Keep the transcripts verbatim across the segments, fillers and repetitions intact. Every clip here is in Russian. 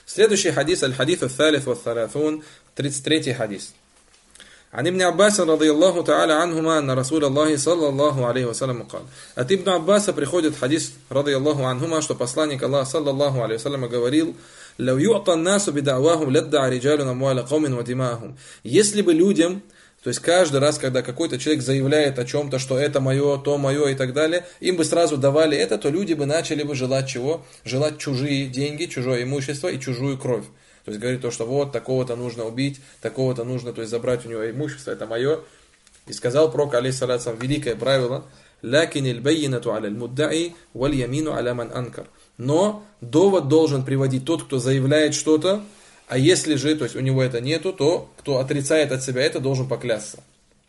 Следующий хадис, аль-хадис аль-thалith ва-thalathун, тридцать третий хадис. عن ابن عباس رضي الله تعالى عنهما أن رسول الله صلى الله عليه وسلم قال. От Ибн Аббаса приходит хадис رضي الله عنهما, что посланник Аллаха صلى الله عليه وسلم говорил: لو يعطى الناس بدعواهم لادعى رجال أموال قوم ودماءهم. Если бы людям, то есть каждый раз, когда какой-то человек заявляет о чем-то, что это мое, то мое и так далее, им бы сразу давали это, то люди бы начали бы желать чего? Желать чужие деньги, чужое имущество и чужую кровь. То есть говорит то, что вот такого-то нужно убить, такого-то нужно, то есть забрать у него имущество, это мое. И сказал пророк, алейхиссалату вассалям, великое правило: «Лакиниль баййинату аляль муддаи валь ямину аля ман анкар». Но довод должен приводить тот, кто заявляет что-то, а если же, то есть у него это нету, то кто отрицает от себя это, должен поклясться.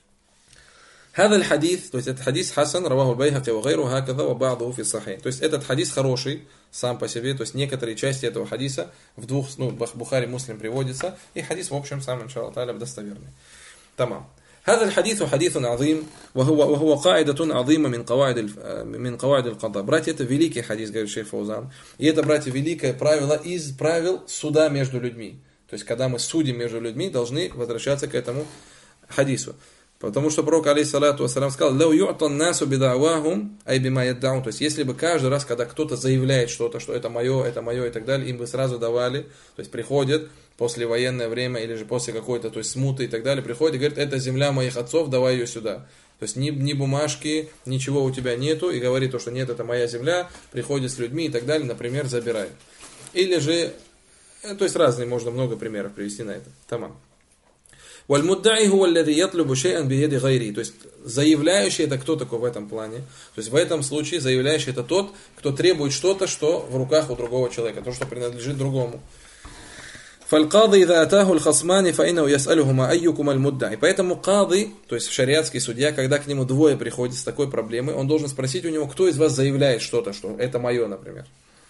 هذا الحديث, то есть этот хадис хасан, раваху аль-Байхаки ва гайру хаказа ва ба'духу фи ссахих. То есть этот хадис хороший сам по себе, то есть некоторые части этого хадиса в двух, ну, Бухари, Муслим приводится, и хадис в общем сам, иншаллах та'аля, достоверный. Тамам. هذا الحديث حديث عظيم وهو وهو قاعدة عظيمة من قواعد من قواعد القضاء. Братья, это великий хадис, говорит шейх Фаузан. И это, братья, великое правило из правил суда между людьми. То есть, когда мы судим между людьми, должны возвращаться к этому хадису. Потому что пророк, алейхиссалату вассалям, сказал: «Лау ю'тан насу бидa'вахум ай бима яддаун». То есть, если бы каждый раз, когда кто-то заявляет что-то, что это мое, это мое и так далее, им бы сразу давали, то есть, приходят после военное время или же после какой-то, то есть, смуты и так далее, приходят и говорят: это земля моих отцов, давай ее сюда. То есть, ни, ни бумажки, ничего у тебя нету, и говорит то, что нет, это моя земля, приходит с людьми и так далее, например, забирает. Или же, то есть, разные, можно много примеров привести на это. Тамам. وَالْمُدَّعِي هُوَ الَّذِي يَطْلُبُ شَيْئًا بِيَدِ غَيْرِهِ. То есть, заявляющий это кто такой в этом плане? То есть, в этом случае заявляющий это тот, кто требует что-то, что в руках у другого человека, то, что принадлежит другому. فَالْقَاضِي إِذَا أَتَاهُ الْخَصْمَانِ فَإِنَّهُ يَسْأَلُهُمَا أَيُّكُمَ الْمُدَّعِي. Поэтому кады, то есть шариатский судья, когда к нему двое приходят с такой проблемой, он должен спросить у него, кто из вас заявляет что-то, что это мое, например.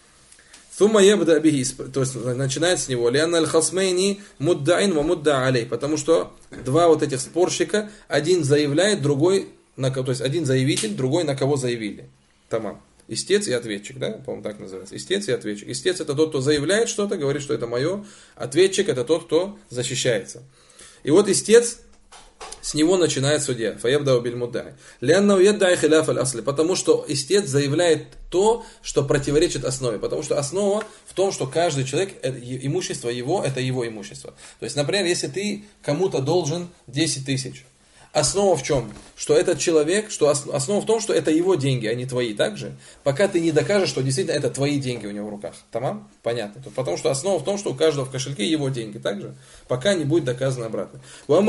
Сумма ябда бихи, то есть начинает с него, лианна аль-хасмейни муддаин ва мудда алей, потому что два вот этих спорщика, один заявляет, другой, на, то есть один заявитель, другой на кого заявили. Тамам. Истец и ответчик, да, по-моему, так называется. Истец и ответчик. Истец — это тот, кто заявляет что-то, говорит, что это мое. Ответчик — это тот, кто защищается. И вот истец, с него начинает судья. Фаябдау биль муддаи. Лианнау яддаи хиляф аль-асли. Потому что истец заявляет то, что противоречит основе. Потому что основа в том, что каждый человек, имущество его, это его имущество. То есть, например, если ты кому-то должен десять тысяч, основа в чем? Что этот человек, что основа в том, что это его деньги, а не твои. Также, пока ты не докажешь, что действительно это твои деньги у него в руках. Тамам? Понятно. Потому что основа в том, что у каждого в кошельке его деньги. Также, пока не будет доказано обратно.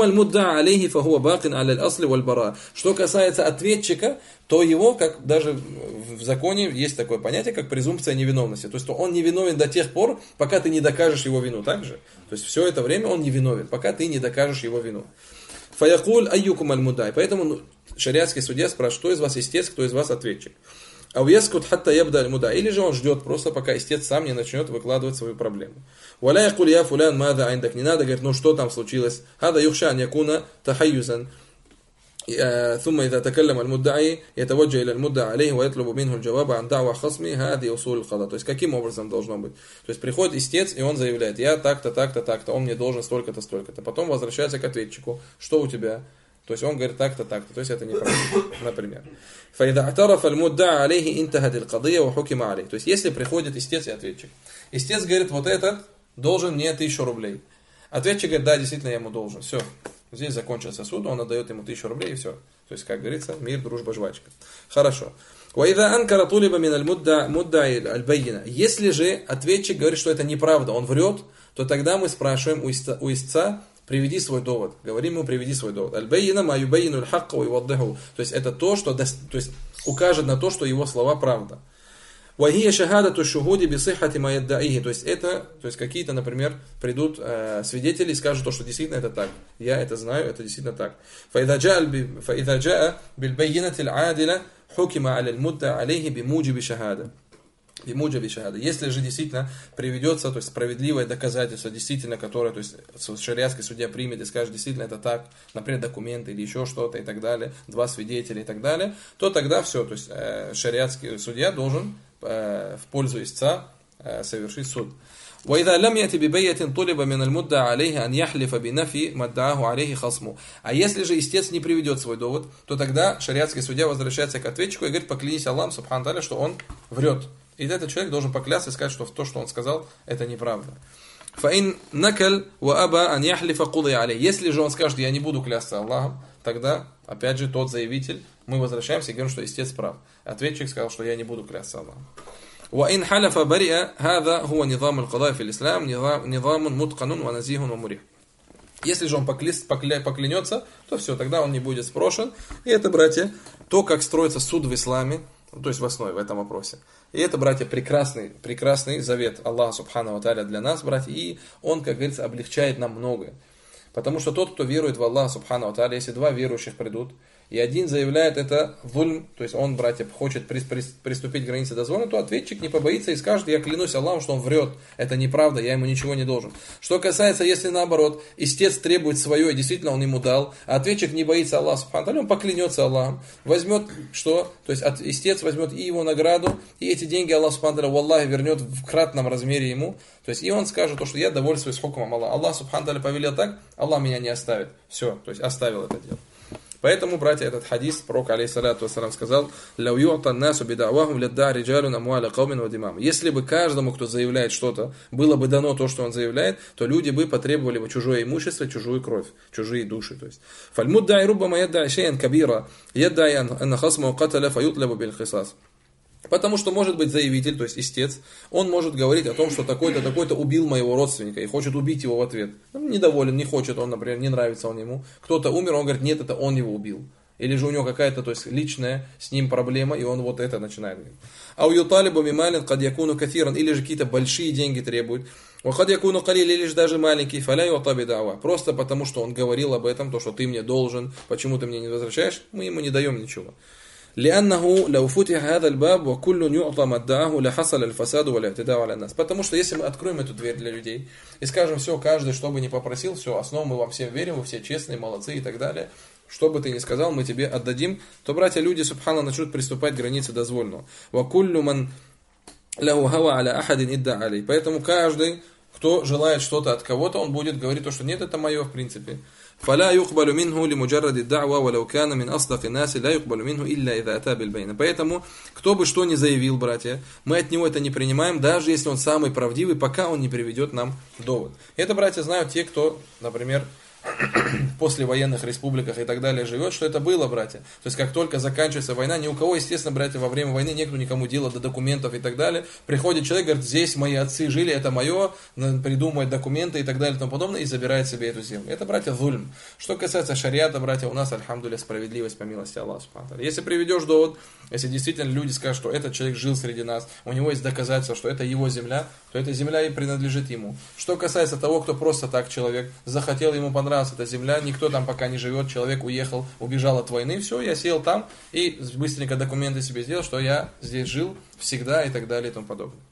Что касается ответчика, то его, как даже в законе есть такое понятие, как презумпция невиновности. То есть, он невиновен до тех пор, пока ты не докажешь его вину. Также. То есть, все это время он невиновен, пока ты не докажешь его вину. Фаякуль айюкум аль-мудай. Поэтому ну, шариатский судья спрашивает, кто из вас истец, кто из вас ответчик. А уяскут хатта ябда аль-мудай. Или же он ждет просто, пока истец сам не начнет выкладывать свою проблему. Валя якуль я фулян мада айндак. Не надо говорить, ну что там случилось. Хада юхшан якуна тахайюзан. ثم إذا تكلم المدعي يتوجه إلى المدعى عليه ويطلب منه الجواب عن دعوى خصمه هذه أصول القضاء. То есть каким образом должно быть? То есть приходит истец и он заявляет: я так-то, так-то, так-то, он мне должен столько-то, столько-то. Потом возвращается к ответчику: что у тебя? То есть он говорит так-то, так-то. То есть это неправда, например. فإذا اعترف المدعى عليه انتهت القضية وحكم عليه. То есть если приходит истец и ответчик. Истец говорит: вот этот должен мне тысячу рублей. Ответчик говорит: да, действительно я ему должен. Все. Здесь закончился суд, он отдает ему тысячу рублей и все. То есть, как говорится, мир, дружба, жвачка. Хорошо. Если же ответчик говорит, что это неправда, он врет, то тогда мы спрашиваем у истца, у истца: приведи свой довод. Говорим ему: приведи свой довод. То есть, это то, что то есть, укажет на то, что его слова правда. То есть это, то есть какие-то, например, придут э, свидетели и скажут то, что действительно это так. Я это знаю, это действительно так. Если же действительно приведется, то есть справедливое доказательство, действительно, которое, то есть шариатский судья примет и скажет: действительно это так, например, документы или еще что-то и так далее, два свидетеля и так далее, то тогда все, то есть э, шариатский судья должен в пользу истца совершить суд. وإذا لم يأتي ببينة طلب من المدعى عليه أن يحلف بنفي ما ادعاه عليه خصمه. А если же истец не приведет свой довод, то тогда шариатский судья возвращается к ответчику и говорит: поклянись Аллахом, субхану та'аля, что он врет. И этот человек должен поклясться и сказать, что то, что он сказал, это неправда. فإن نكل وأبى أن يحلف قضي عليه. Если же он скажет: я не буду клясться Аллахом, тогда, опять же, тот заявитель, мы возвращаемся и говорим, что истец прав. Ответчик сказал, что я не буду клясться Аллахом. وإن حلف برئ هذا هو نظام القضاء في الإسلام نظام متقن ونزيه ومريح. Если же он поклянется, то все, тогда он не будет спрошен. И это, братья, то, как строится суд в исламе, то есть в основе, в этом вопросе. И это, братья, прекрасный, прекрасный завет Аллаха субхану ва тааля для нас, братья, и он, как говорится, облегчает нам многое. Потому что тот, кто верует в Аллаха субхану ва тааля, если два верующих придут, и один заявляет это зульм, то есть он, братья, хочет приступить к границе дозвола, то ответчик не побоится и скажет: я клянусь Аллахом, что он врет, это неправда, я ему ничего не должен. Что касается, если наоборот, истец требует свое, и действительно он ему дал, а ответчик не боится Аллаха субхану ва тааля, он поклянется Аллахом, возьмет что? То есть истец возьмет и его награду, и эти деньги Аллах субхану ва тааля, валлахи, вернет в кратном размере ему. То есть и он скажет, то, что я довольствуюсь хукмом Аллаха. Аллах субхану ва тааля повелел так, Аллах меня не оставит. Все, то есть оставил это дело. Поэтому, братья, этот хадис, пророк, алейхиссалату вассалам, сказал: если бы каждому, кто заявляет что-то, было бы дано то, что он заявляет, то люди бы потребовали бы чужое имущество, чужую кровь, чужие души. То есть, потому что может быть заявитель, то есть истец, он может говорить о том, что такой-то, такой-то убил моего родственника и хочет убить его в ответ. Он недоволен, не хочет, он, например, не нравится он ему. Кто-то умер, он говорит: нет, это он его убил. Или же у него какая-то, то есть, личная с ним проблема, и он вот это начинает говорить. Или же какие-то большие деньги требует. Или же даже маленький. Просто потому, что он говорил об этом, то, что ты мне должен, почему ты мне не возвращаешь, мы ему не даем ничего. لأنه لو فتح هذا الباب وكل يعطى مدعاه لحصل الفساد والاعتداء على الناس. Потому что если мы откроем эту дверь для людей и скажем: все, каждый, что бы ни попросил, все, основу мы вам всем верим, вы все честные, молодцы и так далее, что бы ты ни сказал, мы тебе отдадим, то, братья, люди, субхана, начнут приступать к границе дозволенного. وكل من له هوى على أحد ادعى عليه. Поэтому каждый, кто желает что-то от кого-то, он будет говорить то, что нет, это мое в принципе. فلا يقبل منه لمجرد الدعوة ولو كان من أصدق الناس لا يقبل منه إلا إذا أتى بالبينة. Поэтому, кто бы что ни заявил, братья, мы от него это не принимаем, даже если он самый правдивый, пока он не приведет нам довод. Это, братья, знают те, кто, например, в послевоенных республиках и так далее живет, что это было, братья. То есть, как только заканчивается война, ни у кого, естественно, братья, во время войны нету никому дела до документов и так далее. Приходит человек, говорит: здесь мои отцы жили, это мое, придумывает документы и так далее и тому подобное, и забирает себе эту землю. Это, братья, зульм. Что касается шариата, братья, у нас, альхамдулилля, справедливость по милости Аллаха субхану ва тааля. Если приведешь довод, если действительно люди скажут, что этот человек жил среди нас, у него есть доказательства, что это его земля, то эта земля и принадлежит ему. Что касается того, кто просто так человек захотел, ему понравилась эта земля, никто там пока не живет, человек уехал, убежал от войны, все, я сел там и быстренько документы себе сделал, что я здесь жил всегда и так далее и тому подобное.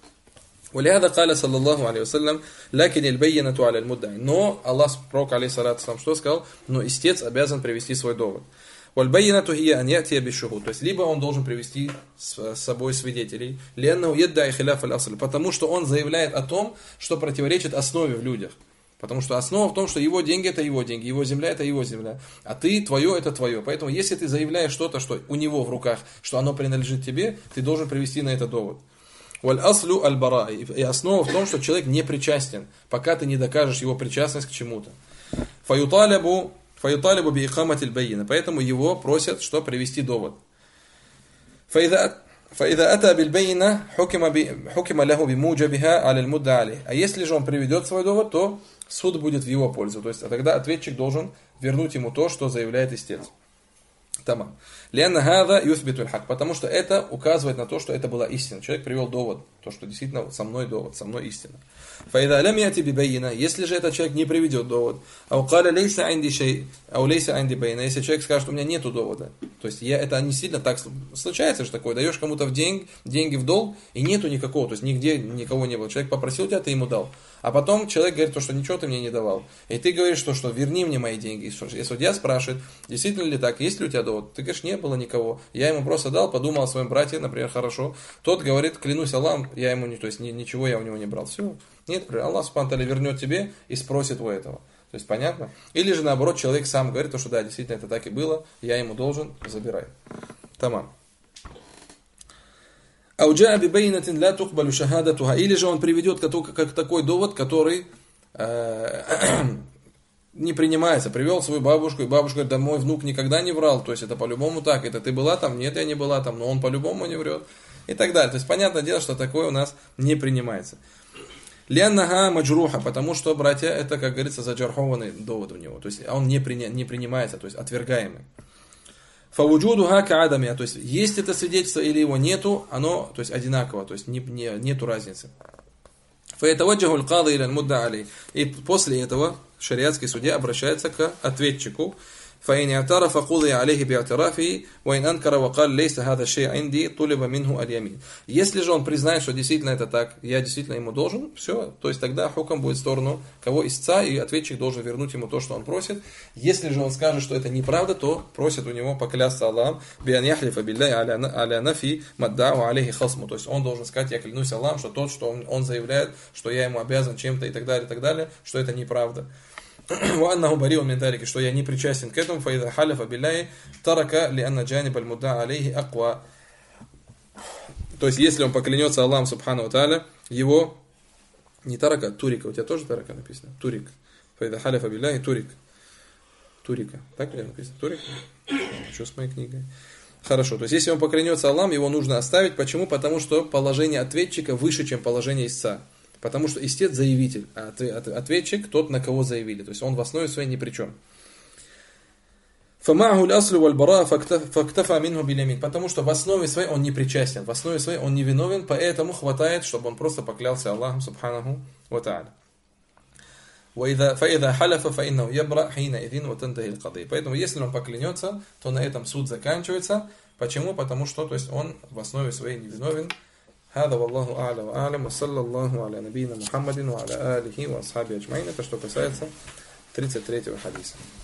ولهذا قال صلى الله عليه وسلم لكن البينة على المدعي. Но Аллах, пророк, алейхиссалату вассалам, что сказал? Но истец обязан привести свой довод. والبينة هي أن يأتي بالشهود. То есть, либо он должен привести с собой свидетелей, لأنه يدعي خلاف الأصل, потому что он заявляет о том, что противоречит основе в людях. Потому что основа в том, что его деньги это его деньги, его земля это его земля, а ты, твое это твое. Поэтому, если ты заявляешь что-то, что у него в руках, что оно принадлежит тебе, ты должен привести на это довод. وَالْأَصْلُ الْبَرَاءِ. И основа в том, что человек не причастен, пока ты не докажешь его причастность к чему-то. فَيُطَالَبُ فَيُطَالَبُ بِإِقَامَةِ الْبَيِّنَةِ. Поэтому его просят, что привести довод. فَإِذَا فإذا أتى بالبينة حكم حكم له بموجبها على المدعى عليه. А если же он приведет свой довод, то суд будет в его пользу. То есть, а тогда ответчик должен вернуть ему то, что заявляет истец. Тамам. لأن هذا يثبت الحق. Потому что это указывает на то, что это была истина. Человек привел довод, то, что действительно со мной довод, со мной истина. فإذا لم يأتي ببينة. Если же этот человек не приведет довод, أو قال ليس عندي شيء أو ليس عندي بينة. Если человек скажет, у меня нету довода, то есть я, это не сильно так случается же такое. Даешь кому-то в день, деньги в долг и нету никакого, то есть нигде никого не было. Человек попросил тебя, ты ему дал. А потом человек говорит, что ничего ты мне не давал. И ты говоришь, что, что верни мне мои деньги. И судья спрашивает, действительно ли так, есть ли у тебя тебя довод? Ты говоришь, не было никого. Я ему просто дал, подумал о своем брате, например, хорошо. Тот говорит, клянусь Аллахом, я ему не, то есть ничего я у него не брал. Все. Нет, Аллах субхану ва тааля вернет тебе и спросит у этого. То есть понятно? Или же наоборот, человек сам говорит, что да, действительно это так и было, я ему должен, забирай. Тамам. Или же он приведет как, как такой довод, который э, не принимается. Привел свою бабушку, и бабушка говорит, да мой внук никогда не врал, то есть это по-любому так. Это ты была там? Нет, я не была там, но он по-любому не врет. И так далее. То есть понятное дело, что такое у нас не принимается. Ляннага маджруха, потому что, братья, это, как говорится, заджархованный довод у него. То есть он не, при, не принимается, то есть отвергаемый. Фавуджудуха каадами, то есть есть это свидетельство или его нету, оно, то есть одинаково, то есть не, не, нету разницы. Фаятаваджаху аль-кады иля аль-мудда алей. И после этого шариатский судья обращается к ответчику. فإن اعترف قضي عليه باعترافه وإن أنكر وقال ليس هذا الشيء عندي طلب منه اليمين. Если же он признает, что действительно это так, я действительно ему должен, все, то есть тогда хукам будет в сторону кого истца, и ответчик должен вернуть ему то, что он просит. Если же он скажет, что это неправда, то просит у него поклясться Аллахом, биан яхлифа билляхи аля нафи маддау алейхи хасму. То есть он должен сказать, я клянусь Аллахом, что тот, что он, он заявляет, что я ему обязан чем-то и так далее, и так далее, что это неправда. وأنه بريء من ذلك, что я не причастен к этому, فإذا حلف بالله ترك لأن جانب المدعى عليه أقوى. То есть, если он поклянется Аллахом субхану ва тааля, его не тарака, турика, у тебя тоже тарака написано? Турик. فإذا حلف بالله турик. Турика. Так ли написано? Турик? Что с моей книгой? Хорошо, то есть, если он поклянется Аллахом, его нужно оставить. Почему? Потому что положение ответчика выше, чем положение истца. Потому что истец заявитель, а ответчик тот, на кого заявили. То есть он в основе своей ни при чем. Потому что в основе своей он не причастен, в основе своей он не виновен, поэтому хватает, чтобы он просто поклялся Аллахом субханаху ва тааля. Поэтому если он поклянется, то на этом суд заканчивается. Почему? Потому что то есть он в основе своей не виновен. هذا والله أعلى وأعلم وصلى الله على نبينا محمد وعلى آله وأصحابه أجمعين. Это что касается тридцать третьего хадиса.